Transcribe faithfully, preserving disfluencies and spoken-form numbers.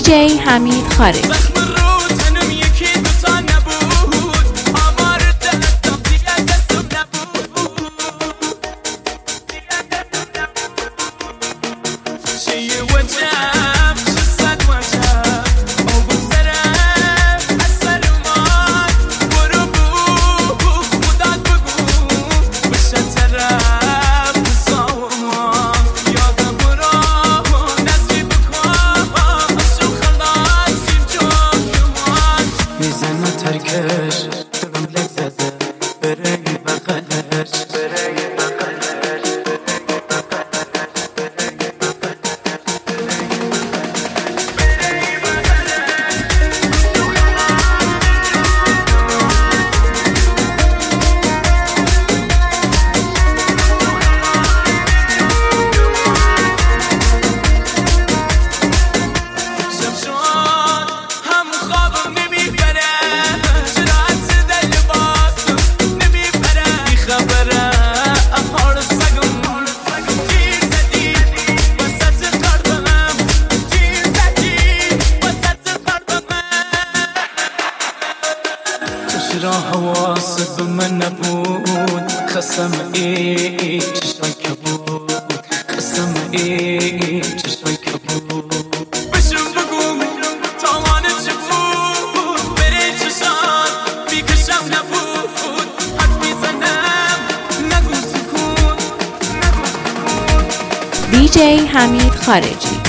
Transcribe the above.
دیجی حمید خارجی. چرا حواست به من نبود؟ خستم ای چشای کبود، خستم ای چشای کبود. بشم بگو تاوان چه بود؟ بره چشات بیکشم نبود. حد میزنم نگو سکون، نگو سکون. دیجی حمید خارجی.